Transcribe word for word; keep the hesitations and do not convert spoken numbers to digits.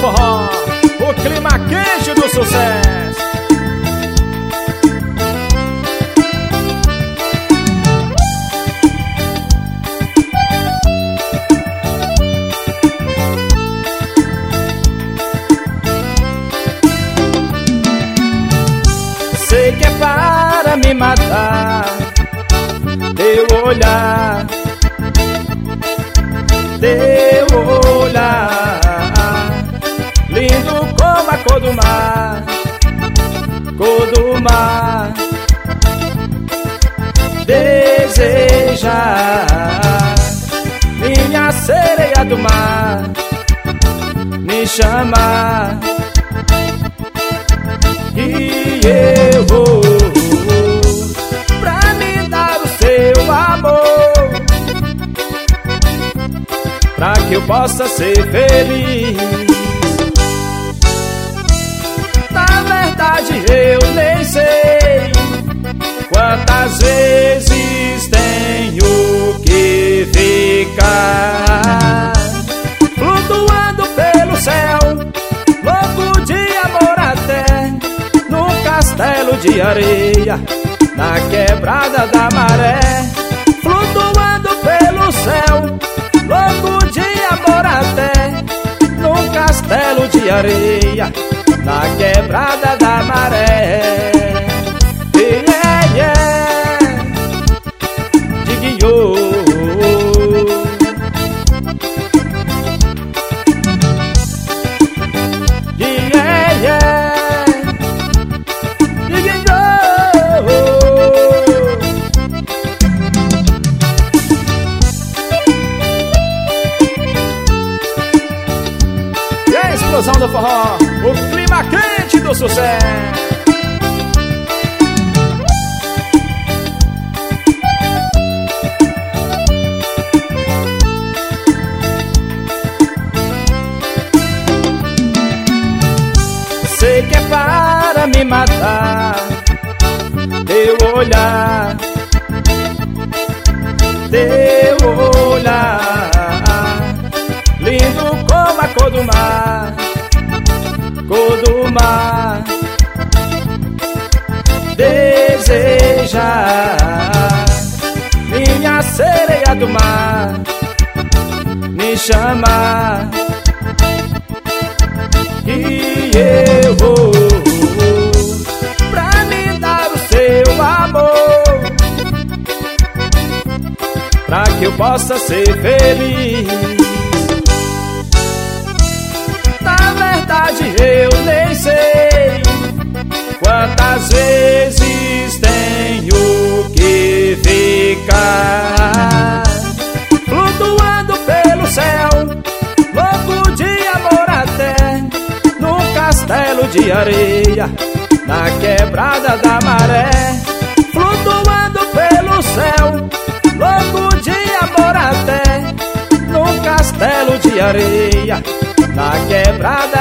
forró, o clima quente do sucesso. Sei que é para me matar, teu olhar, teu olhar, lindo como a cor do mar, cor do mar. Desejar, minha sereia do mar, me chamar, e eu vou pra me dar o seu amor, pra que eu possa ser feliz. Na verdade eu nem sei quantas vezes tenho que ficar flutuando pelo céu, louco de amor até num castelo de areia, na quebrada da maré. Flutuando pelo céu, louco de amor até num castelo de areia, na quebrada da maré. Yeah, yeah, Diguinho. Yeah, yeah, Diguinho. E a explosão do forró, o clima quente do sucesso. Sei que é para me matar, teu olhar, teu olhar, lindo como a cor do mar, cor do mar. Desejar, minha sereia do mar, me chamar, e eu vou pra me dar o seu amor, pra que eu possa ser feliz. Na verdade eu nem sei quantas vezes tenho que ficar flutuando pelo céu, louco de amor até num castelo de areia, na quebrada da maré. Flutuando pelo céu, louco de amor até num castelo de areia, na quebrada